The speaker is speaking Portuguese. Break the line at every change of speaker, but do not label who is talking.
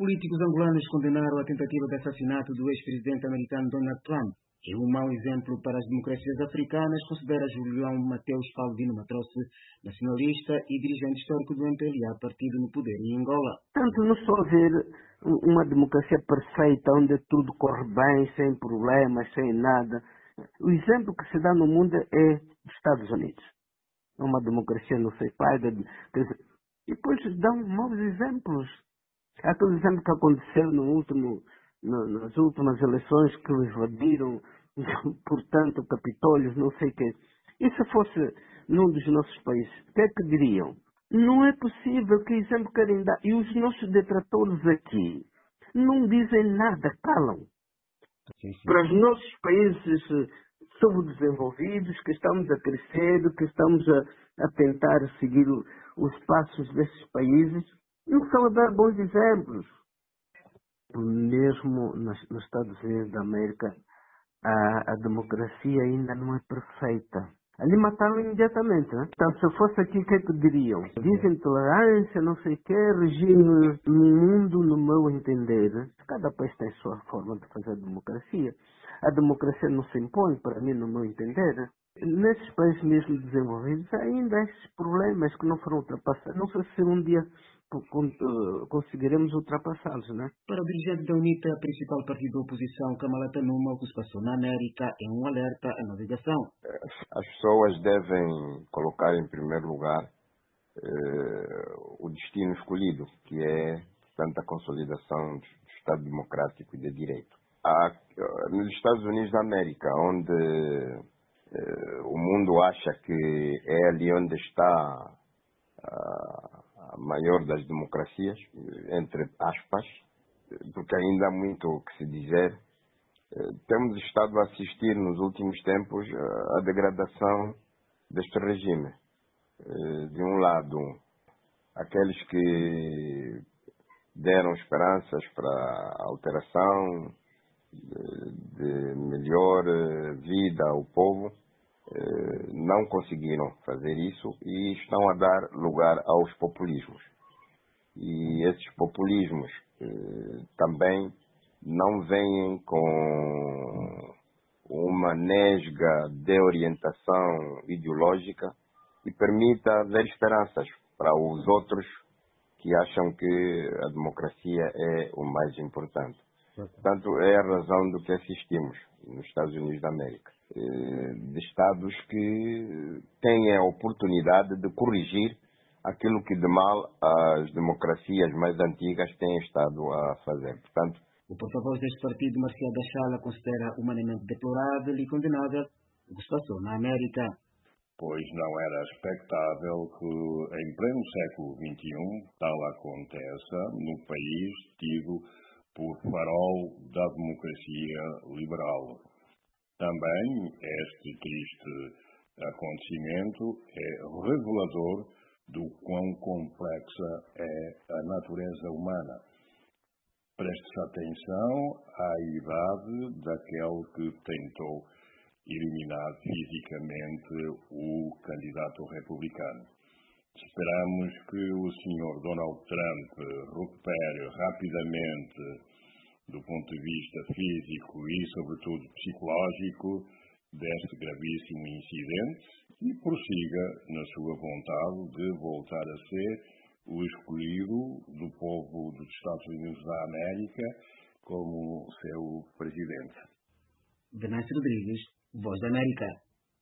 Políticos angolanos condenaram a tentativa de assassinato do ex-presidente americano Donald Trump. É um mau exemplo para as democracias africanas, considera Julião Mateus Paulino Matroce, nacionalista e dirigente histórico do MPLA, partido no poder em Angola.
Portanto, não estou a ver uma democracia perfeita, onde tudo corre bem, sem problemas, sem nada. O exemplo que se dá no mundo é os Estados Unidos. É uma democracia não sei paga. E depois dão maus exemplos. Aquele exemplo que aconteceu nas últimas eleições, que invadiram, portanto, Capitólios, não sei o quê. E se fosse num dos nossos países, o que é que diriam? Não é possível, que exemplo querem dar? E os nossos detratores aqui não dizem nada, calam.
Sim.
Para os nossos países subdesenvolvidos, que estamos a crescer, que estamos a tentar seguir os passos desses países, não estão a dar bons exemplos. Mesmo nos Estados Unidos da América, a democracia ainda não é perfeita. Ali mataram imediatamente, né? Então, se fosse aqui, o que é que diriam? Dizem tolerância, não sei o quê, regime no mundo, no meu entender. Cada país tem a sua forma de fazer democracia. A democracia não se impõe, para mim, no meu entender. Nesses países mesmo desenvolvidos, ainda há esses problemas que não foram ultrapassados. Não sei se um dia conseguiremos ultrapassá-los, né?
Para o dirigente da UNITA, principal partido da oposição, Kamala Tanuma, o que se passou na América é um alerta à navegação.
As pessoas devem colocar em primeiro lugar o destino escolhido, que é, portanto, a consolidação do Estado Democrático e de Direito. Nos Estados Unidos da América, onde o mundo acha que é ali onde está a maior das democracias, entre aspas, porque ainda há muito o que se dizer, temos estado a assistir nos últimos tempos à degradação deste regime. De um lado, aqueles que deram esperanças para a alteração de melhor vida ao povo, não conseguiram fazer isso e estão a dar lugar aos populismos. E esses populismos também não vêm com uma nesga de orientação ideológica e permita ver esperanças para os outros que acham que a democracia é o mais importante. Portanto, é a razão do que assistimos nos Estados Unidos da América. De Estados que têm a oportunidade de corrigir aquilo que de mal as democracias mais antigas têm estado a fazer. Portanto,
o porta-voz deste partido, Marcial da Chala, considera humanamente deplorável e condenável o que se passou na América.
Pois não era expectável que, em pleno século XXI, tal aconteça no país tido por farol da democracia liberal. Também este triste acontecimento é revelador do quão complexa é a natureza humana. Preste atenção à idade daquele que tentou eliminar fisicamente o candidato republicano. Esperamos que o Sr. Donald Trump recupere rapidamente, do ponto de vista físico e, sobretudo, psicológico, deste gravíssimo incidente e prossiga na sua vontade de voltar a ser o escolhido do povo dos Estados Unidos da América como seu presidente.
Venâncio Rodrigues, Voz da América.